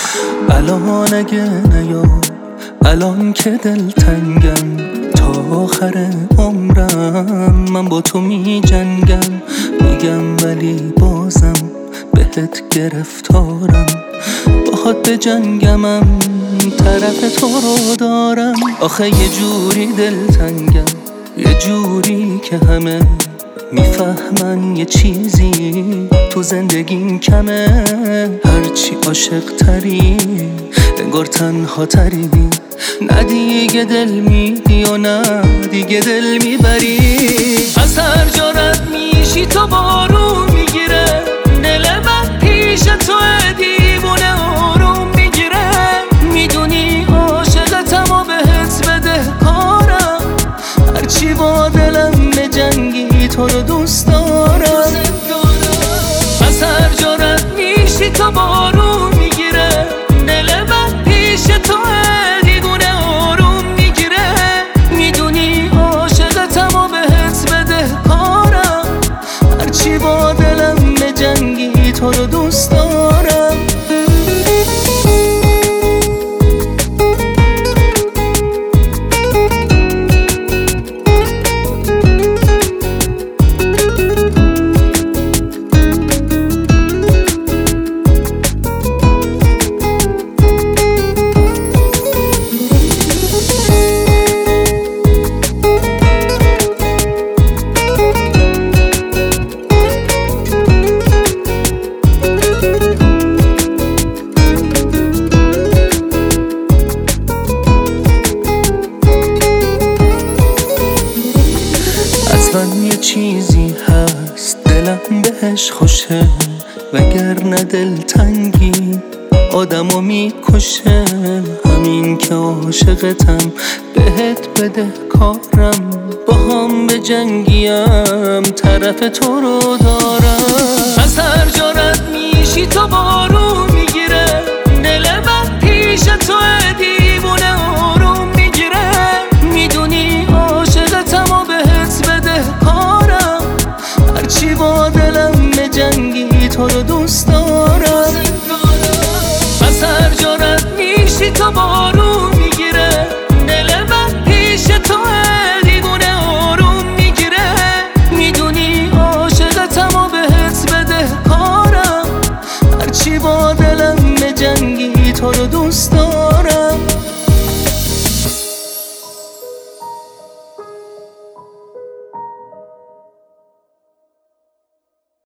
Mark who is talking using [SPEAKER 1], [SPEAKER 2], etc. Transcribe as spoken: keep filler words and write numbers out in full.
[SPEAKER 1] الان اگه نیا، الان که دلتنگم، تا آخر عمرم من با تو می جنگم. میگم ولی بازم بهت گرفتارم، باهات به جنگمم، طرف تو رو دارم. آخه یه جوری دلتنگم، یه جوری که همه میفهمن یه چیزی تو زندگیم کمه. هرچی عاشق تری انگار تنها تری، نه دیگه دل میدی و نه دیگه دل میبری. از هر جا رد میشی تو بارون میگیره، دل من پیش تو دیوونه آروم میگیره. میدونی عاشقتم و بهت بده کارم، هرچی با دلم به جنگی تو رو دوست دارم. از هر جا رد میشی تو بارون میگیره، دل من پیش تو دیوونه آروم میگیره. میدونی عاشقتم و بهت بده کارم، هرچی با دلم به جنگی تو رو دوست دارم. من یه چیزی هست دلم بهش خوشه، وگرنه دلتنگی آدمو میکشه. همین که عاشقتم بهت بده کارم، با هم به جنگیم، طرف تو رو دارم. از هر جا رد میشی تو بارون میگیره، دل من پیش تو دیوونه